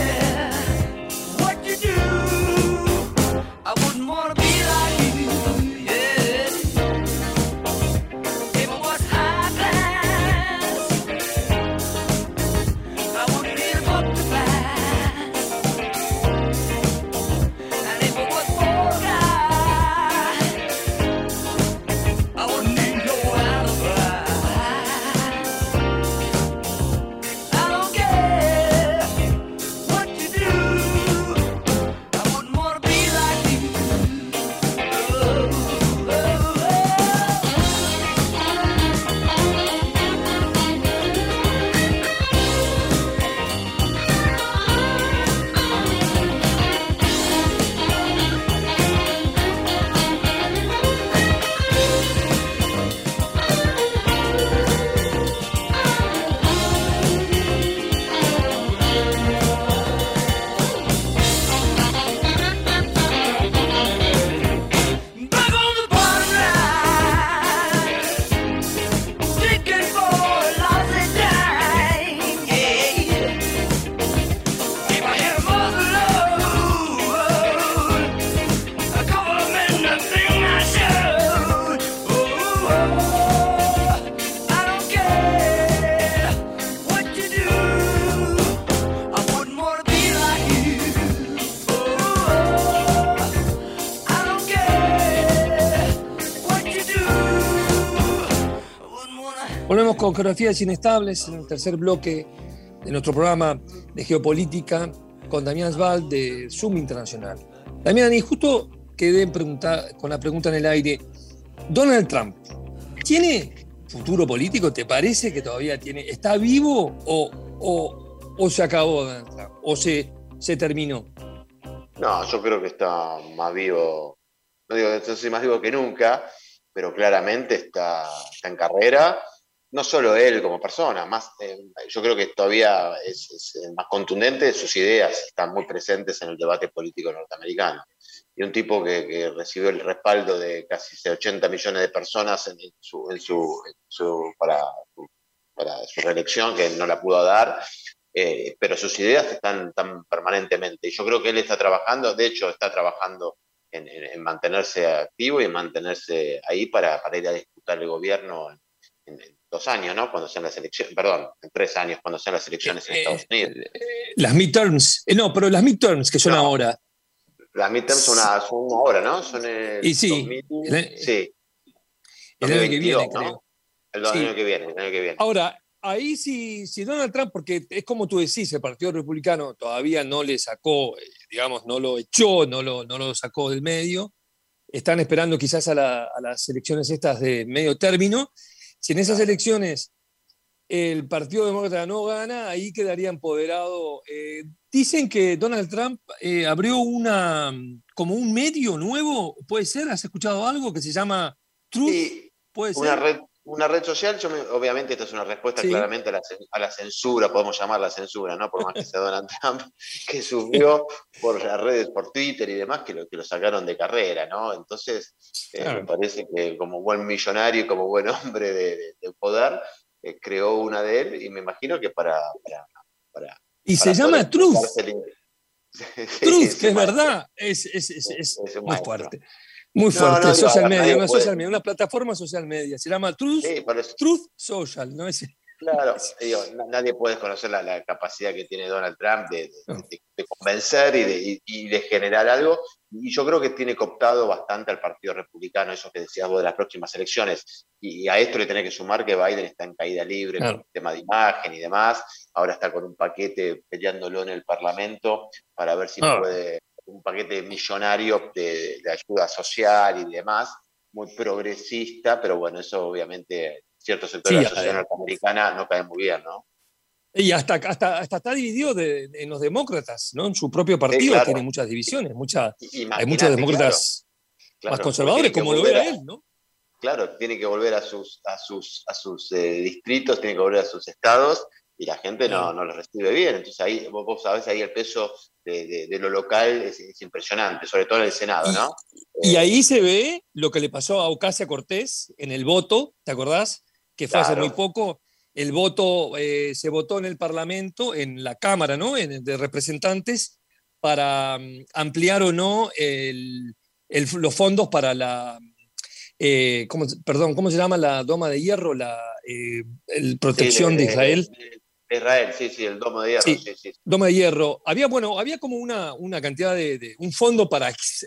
Volvemos con Geografías Inestables en el tercer bloque de nuestro programa de geopolítica con Damián Sval de Zoom Internacional. Damián, y justo quedé con la pregunta en el aire. ¿Donald Trump tiene futuro político? ¿Te parece que todavía tiene? ¿Está vivo o se acabó Donald Trump? ¿O se terminó? No, yo creo que está más vivo, no digo que estoy más vivo que nunca, pero claramente está en carrera. No solo él como persona, yo creo que todavía es más contundente, sus ideas están muy presentes en el debate político norteamericano. Y un tipo que recibió el respaldo de casi 80 millones de personas para su reelección, que no la pudo dar, pero sus ideas están permanentemente. Y yo creo que él está trabajando, de hecho está trabajando en mantenerse activo y en mantenerse ahí para ir a disputar el gobierno en 2 años, ¿no? Cuando sean las elecciones, perdón, en 3 años, cuando sean las elecciones en Estados Unidos. Las midterms, pero las midterms que son ahora. Las midterms son ahora, ¿no? Son el y sí, 2000, sí. El año que viene, ¿no? creo. El año que viene. Ahora, ahí sí, Donald Trump, porque es como tú decís, el Partido Republicano todavía no le sacó, no lo echó, no lo sacó del medio. Están esperando quizás a las elecciones estas de medio término. Si en esas elecciones el Partido Demócrata no gana, ahí quedaría empoderado. Dicen que Donald Trump abrió como un medio nuevo, ¿puede ser? ¿Has escuchado algo que se llama Truth? Sí, ¿Puede ser? Una red social, obviamente esta es una respuesta claramente a la censura, podemos llamarla censura, ¿no? Por más que sea Donald Trump, que sufrió por las redes, por Twitter y demás, que lo sacaron de carrera, ¿no? Entonces, me parece que como buen millonario y como buen hombre de poder, creó una de él, y me imagino que para y se llama Truth. Truth, que es verdad, es muy fuerte. Muy fuerte, no, social media, una plataforma social media, se llama Truth, Truth Social, ¿no? Claro, nadie puede conocer la capacidad que tiene Donald Trump de convencer y de generar algo, y yo creo que tiene cooptado bastante al Partido Republicano, eso que decías vos de las próximas elecciones, y a esto le tenés que sumar que Biden está en caída libre con el tema de imagen y demás, ahora está con un paquete peleándolo en el Parlamento para ver si puede, un paquete millonario de ayuda social y demás, muy progresista, pero bueno, eso obviamente ciertos sectores de la sociedad norteamericana no caen muy bien, ¿no? Y hasta está dividido en los demócratas, ¿no? En su propio partido tiene muchas divisiones, hay muchos demócratas más conservadores, como lo era él, ¿no? Claro, tiene que volver a sus distritos, tiene que volver a sus estados, y la gente no lo recibe bien. Entonces ahí, vos sabés, ahí el peso de lo local es impresionante, sobre todo en el Senado, ¿no? Y ahí se ve lo que le pasó a Ocasio-Cortez en el voto, ¿te acordás? Que fue hace muy poco. El voto se votó en el Parlamento, en la Cámara, ¿no? De Representantes, para ampliar o no los fondos para la... ¿cómo se llama la doma de hierro? La protección de Israel. Israel, sí, el domo de hierro. Sí. Domo de hierro. Había como una cantidad un fondo para,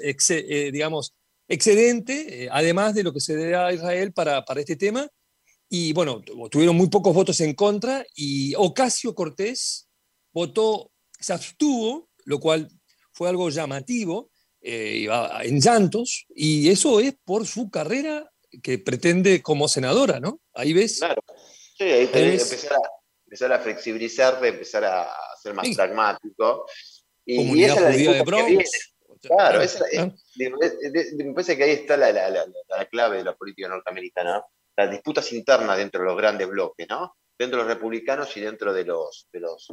excedente, además de lo que se da a Israel para este tema. Y bueno, tuvieron muy pocos votos en contra, y Ocasio-Cortez se abstuvo, lo cual fue algo llamativo, iba en llantos, y eso es por su carrera que pretende como senadora, ¿no? Ahí ves. Claro, sí, ahí empezar a flexibilizarte, empezar a ser más pragmático. Comunidad judía de Bronx. Claro, me parece que ahí está la clave de la política norteamericana, ¿no? Las disputas internas dentro de los grandes bloques, ¿no? Dentro de los republicanos y dentro de los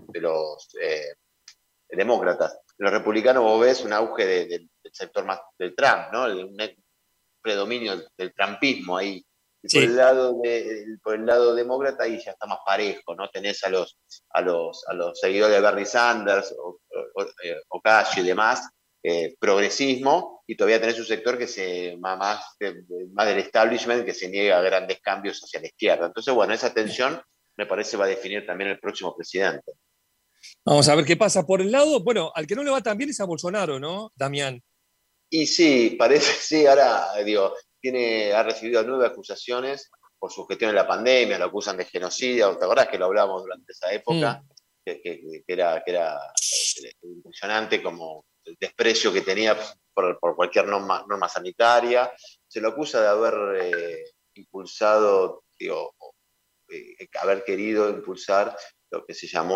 demócratas. En los republicanos vos ves un auge del sector más del Trump, ¿no? Un predominio del trumpismo ahí. Y por el lado demócrata ahí ya está más parejo, ¿no? Tenés a los seguidores de Bernie Sanders, Ocasio y demás, progresismo, y todavía tenés un sector que más del establishment, que se niega a grandes cambios hacia la izquierda. Entonces, bueno, esa tensión me parece va a definir también el próximo presidente. Vamos a ver qué pasa. Por el lado, bueno, al que no le va tan bien es a Bolsonaro, ¿no, Damián? Y sí, parece, sí, ahora, ha recibido 9 acusaciones por su gestión en la pandemia, lo acusan de genocidio. ¿Te acordás que lo hablamos durante esa época? Que era impresionante como el desprecio que tenía por cualquier norma sanitaria. Se lo acusa de haber impulsado, digo, haber querido impulsar lo que se llamó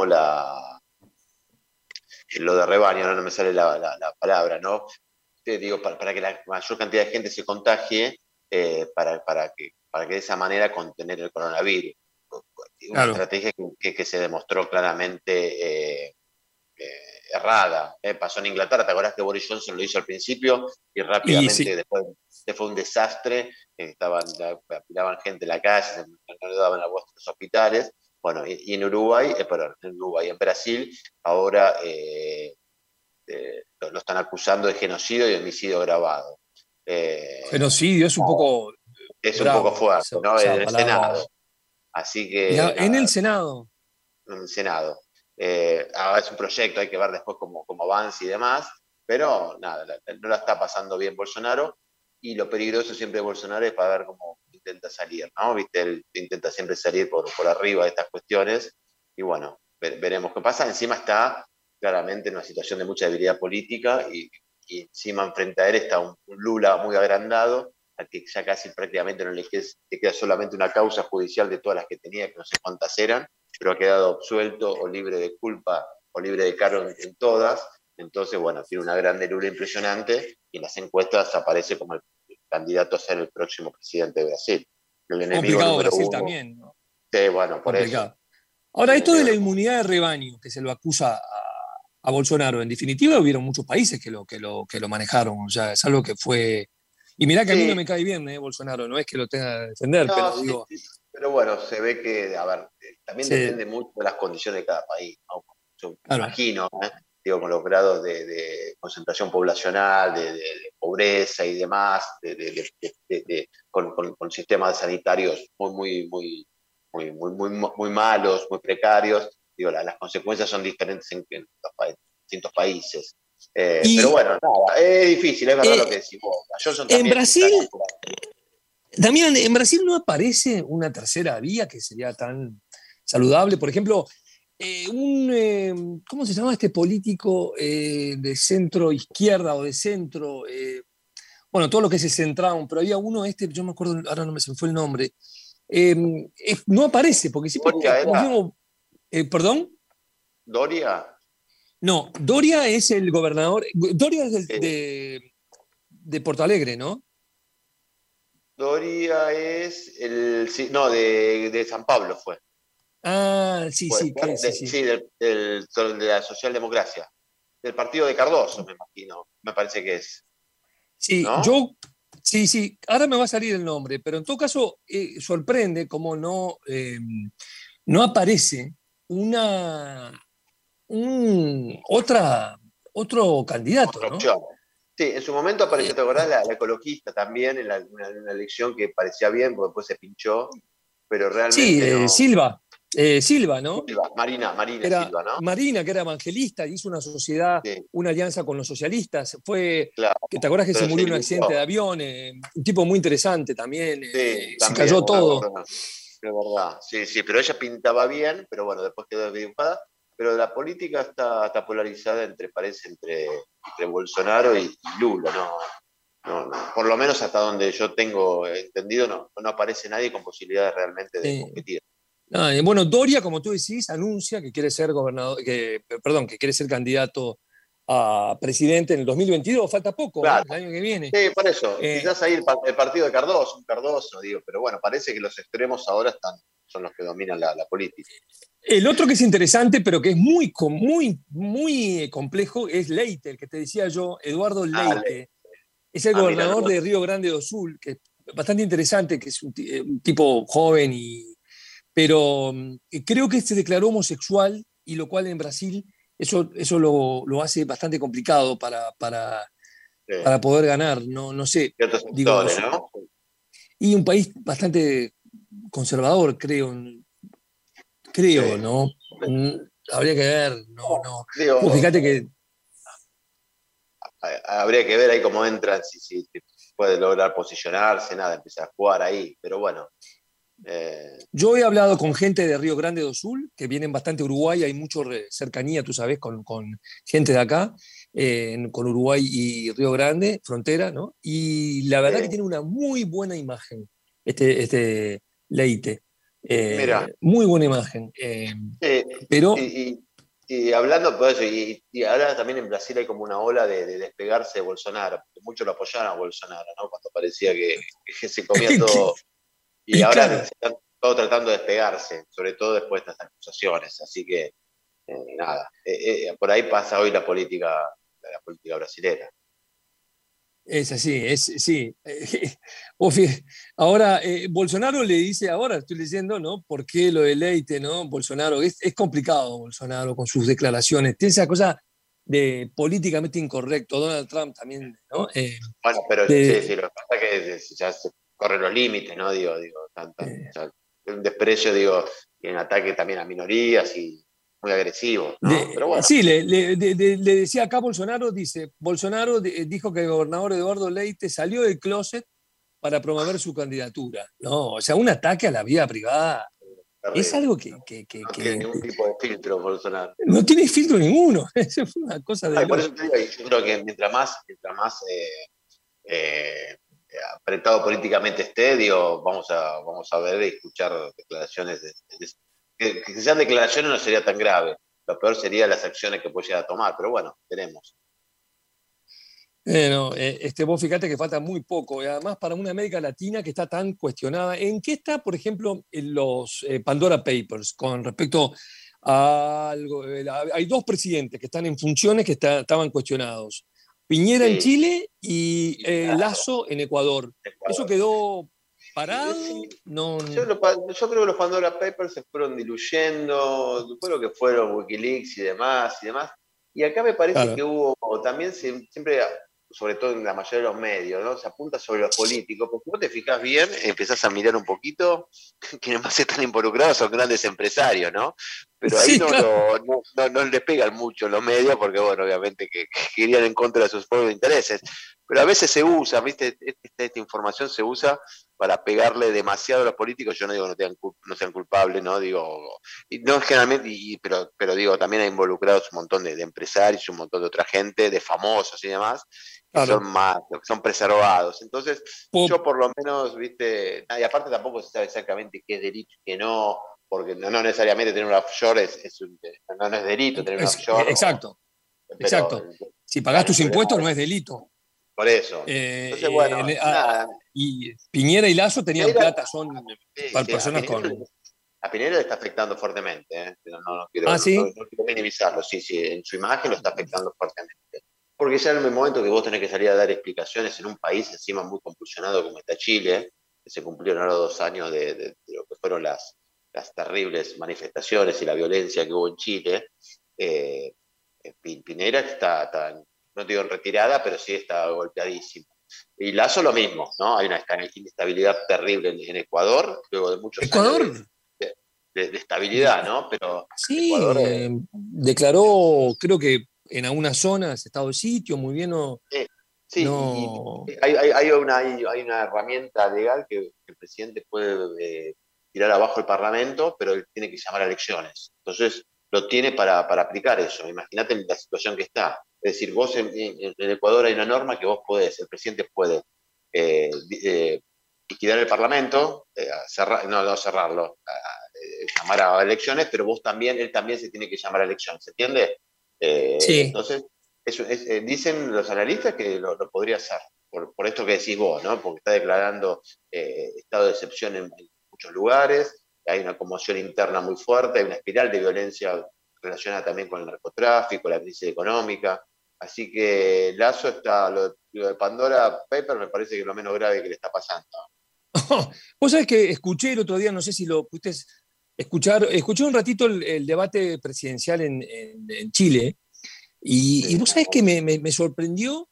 lo de rebaño, no me sale la palabra, ¿no? Te digo, para que la mayor cantidad de gente se contagie, para que de esa manera contener el coronavirus. Una estrategia que se demostró claramente errada. Pasó en Inglaterra, ¿te acordás que Boris Johnson lo hizo al principio y rápidamente después fue un desastre? Apilaban gente en la calle, no le daban agua a los hospitales. Bueno, y en Uruguay, en Brasil, ahora lo están acusando de genocidio y homicidio agravado. Genocidio es un poco... Es un poco fuerte, ¿no? En el Senado. Así que... en el Senado. En el Senado. Es un proyecto, hay que ver después cómo avanza y demás, pero nada, no la está pasando bien Bolsonaro, y lo peligroso siempre de Bolsonaro es para ver cómo intenta salir, ¿no? ¿Viste? Él intenta siempre salir por arriba de estas cuestiones, y bueno, veremos qué pasa. Encima está claramente en una situación de mucha debilidad política, y encima frente a él está un Lula muy agrandado, al que ya casi prácticamente no le queda solamente una causa judicial de todas las que tenía, que no sé cuántas eran, pero ha quedado absuelto o libre de culpa o libre de cargo en todas. Entonces, bueno, tiene una gran delura impresionante, y en las encuestas aparece como el candidato a ser el próximo presidente de Brasil. El enemigo complicado número Brasil uno. También, ¿no? Sí, bueno, por complicado. eso. Ahora, esto de la inmunidad de rebaño, que se lo acusa a Bolsonaro, en definitiva hubieron muchos países que lo manejaron, o sea, es algo que fue... Y mirá que a mí no me cae bien, Bolsonaro, no es que lo tenga que defender, pero digo... Pero bueno, se ve que, a ver, también depende mucho de las condiciones de cada país, ¿no? Yo imagino, digo, con los grados de concentración poblacional, de pobreza y demás, con sistemas sanitarios muy malos, muy precarios, digo, las consecuencias son diferentes en distintos países. Pero bueno, nada, es difícil, es verdad lo que decís vos. En Brasil, Damián, en Brasil no aparece una tercera vía que sería tan saludable. Por ejemplo, ¿cómo se llama este político de centro izquierda o de centro? Bueno, todo lo que se centraron, pero había uno, yo me acuerdo, ahora no me se me fue el nombre. No aparece, porque siempre... ¿Perdón? ¿Doria? No, Doria es el gobernador. Doria es de Porto Alegre, ¿no? Doria es de San Pablo fue. Ah, sí, sí. Sí, de la socialdemocracia. Del partido de Cardoso, me imagino. Me parece que es. Sí, ¿no? Sí, ahora me va a salir el nombre, pero en todo caso sorprende cómo no aparece otro candidato, ¿no? Sí, en su momento apareció, ¿te acordás? La ecologista también, en una elección que parecía bien, porque después se pinchó, pero realmente no. Silva, ¿no? Marina Silva, ¿no? Marina, que era evangelista, hizo una sociedad, una alianza con los socialistas. ¿te acordás que se murió en un accidente de avión? Un tipo muy interesante también. Se cayó todo. De verdad, sí, pero ella pintaba bien, pero bueno, después quedó desdibujada. Pero la política está polarizada entre Bolsonaro y Lula, ¿no? Por lo menos hasta donde yo tengo entendido, no aparece nadie con posibilidades realmente de competir. Bueno, Doria, como tú decís, anuncia que quiere ser que quiere ser candidato a presidente en el 2022, falta poco, claro. El año que viene. Sí, por eso, quizás ahí el partido de Cardoso, digo, pero bueno, parece que los extremos ahora son los que dominan la política. El otro que es interesante, pero que es muy complejo, es Leite, el que te decía yo, Eduardo Leite. Es el gobernador de Río Grande do Sul, que es bastante interesante, que es un tipo joven, pero creo que se declaró homosexual, y lo cual en Brasil eso lo hace bastante complicado para poder ganar. No sé. Digo, ¿no? Y un país bastante conservador, creo, ¿no? Habría que ver, no. Digo, fíjate que... Habría que ver ahí cómo entran, si puede lograr posicionarse, empieza a jugar ahí, pero bueno. Yo he hablado con gente de Río Grande do Sul, que vienen bastante a Uruguay, hay mucha cercanía, tú sabes, con gente de acá, con Uruguay y Río Grande, frontera, ¿no? Y la verdad que tiene una muy buena imagen, este Leite. Mira, Muy buena imagen. Pero y hablando por eso, y ahora también en Brasil hay como una ola de despegarse de Bolsonaro, porque muchos lo apoyaban a Bolsonaro, ¿no? Cuando parecía que se comía todo. Y y ahora claro, están todos tratando de despegarse, sobre todo después de estas acusaciones. Así que, nada, por ahí pasa hoy la política brasilera. es así, sí. Ahora, Bolsonaro le dice, ahora estoy leyendo, ¿no? ¿Por qué lo de Leite, ¿no? Bolsonaro, es complicado Bolsonaro con sus declaraciones, tiene esa cosa de políticamente incorrecto, Donald Trump también, ¿no? Bueno, pero sí, De, sí, lo que pasa es que ya se corren los límites, ¿no? Digo, eh, ya, un desprecio, digo, y un ataque también a minorías y muy agresivo, ¿no? Pero bueno, sí, le decía acá Bolsonaro, dice, Bolsonaro dijo que el gobernador Eduardo Leite salió del closet para promover su candidatura, ¿no? O sea, un ataque a la vida privada es terrible. algo No tiene ningún tipo de filtro, Bolsonaro. no tiene filtro ninguno. Eso fue una cosa de Ay, por loco. eso te digo, y yo creo que mientras más apretado políticamente esté, digo, vamos a ver y escuchar declaraciones que sean declaraciones no sería tan grave. Lo peor sería las acciones que puede llegar a tomar, pero bueno, veremos. No, vos fíjate que falta muy poco, y además para una América Latina que está tan cuestionada. ¿En qué está, por ejemplo, en los Pandora Papers con respecto a algo? Hay dos presidentes que están en funciones que estaban cuestionados. Piñera en Sí, Chile y claro, Lasso en Ecuador. ¿Eso Ecuador. quedó Sí, parado? No, yo creo que los Pandora Papers se fueron diluyendo, después lo que fueron Wikileaks y demás y demás. Y acá me parece que claro. hubo también siempre, sobre todo en la mayoría de los medios, ¿no? Se apunta sobre los políticos, porque vos te fijas bien, empezás a mirar un poquito, quienes más están involucrados son grandes empresarios, ¿no? Pero ahí Sí, claro. no les pegan mucho los medios, porque bueno, obviamente que querían en contra de sus propios intereses. Pero a veces se usa, ¿viste? Esta información se usa para pegarle demasiado a los políticos. Yo no digo que no sean culpables, ¿no? Digo, y no generalmente, pero digo, también hay involucrados un montón de empresarios, un montón de otra gente, de famosos y demás, que son Claro. más, que son preservados. Entonces, Po- yo por lo menos, ¿viste? Y aparte tampoco se sabe exactamente qué es delito y qué no, porque no necesariamente tener un offshore no es delito tener un offshore, exacto, pero exacto. Si pagás claro, el tus problema impuestos no es es delito. por eso. Entonces, bueno, nada. Y Piñera y Lasso tenían Piñera, plata, son sí, para sí, personas con... A Pineda le está afectando fuertemente, ¿eh? No Ah, sí, no quiero minimizarlo, sí, sí, en su imagen lo está afectando fuertemente. Porque ya en el momento que vos tenés que salir a dar explicaciones en un país encima muy convulsionado como está Chile, que se cumplieron ahora 2 años de lo que fueron las terribles manifestaciones y la violencia que hubo en Chile, eh, Piñera no digo en retirada, pero sí está golpeadísimo. Y Lazo lo mismo, ¿no? Hay una inestabilidad terrible en Ecuador, luego de muchos años Ecuador, de estabilidad, ¿no? Pero sí, Ecuador declaró, creo que en algunas zonas, estado de sitio, muy bien, no, sí, no, hay una herramienta legal que el presidente puede tirar abajo el Parlamento, pero él tiene que llamar a elecciones. Entonces, lo tiene para aplicar eso. Imagínate la situación que está. Es decir, vos en Ecuador hay una norma que vos podés, el presidente puede eh, eh, liquidar el Parlamento, no cerrarlo, llamar a elecciones, pero él también se tiene que llamar a elecciones, ¿se entiende? sí. Entonces, dicen los analistas que lo podría hacer, por esto que decís vos, ¿no? Porque está declarando estado de excepción en muchos lugares, hay una conmoción interna muy fuerte, hay una espiral de violencia relacionada también con el narcotráfico, la crisis económica. Así que lo de Pandora Paper me parece que es lo menos grave que le está pasando. Vos sabés que escuché el otro día, no sé si lo pudiste escuchar, escuché un ratito el debate presidencial en Chile, y Sí, vos sabés que me sorprendió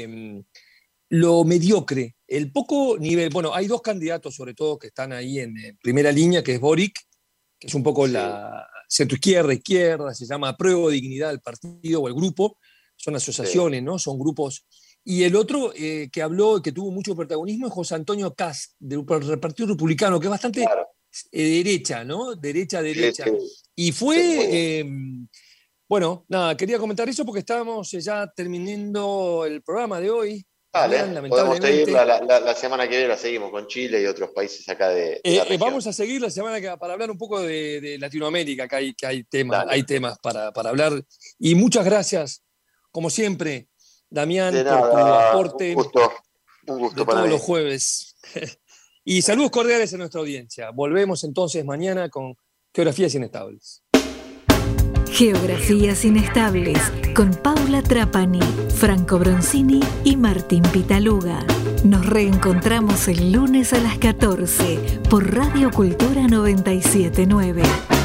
lo mediocre, el poco nivel. Bueno, hay dos candidatos sobre todo que están ahí en primera línea, que es Boric, que es un poco sí, la centro-izquierda, izquierda, se llama Prueba de Dignidad el partido o el grupo, son sí, asociaciones, ¿no? Son grupos Y el otro que habló, que tuvo mucho protagonismo, es José Antonio Kast, del Partido Republicano, que es bastante derecha, ¿no? Derecha. Sí. Y fue, bueno, nada, quería comentar eso porque estábamos ya terminando el programa de hoy. Vale, podemos seguir la semana que viene, la seguimos con Chile y otros países acá de la región. Vamos a seguir la semana para hablar un poco de Latinoamérica, que hay temas para hablar. Y muchas gracias, como siempre, Damián, por tu aporte. Un gusto para todos mí. Los jueves. Y saludos cordiales a nuestra audiencia. Volvemos entonces mañana con Geografías Inestables. Geografías Inestables con Paula Trapani, Franco Bronzini y Martín Pitaluga. Nos reencontramos el lunes a las 14 por Radio Cultura 97.9.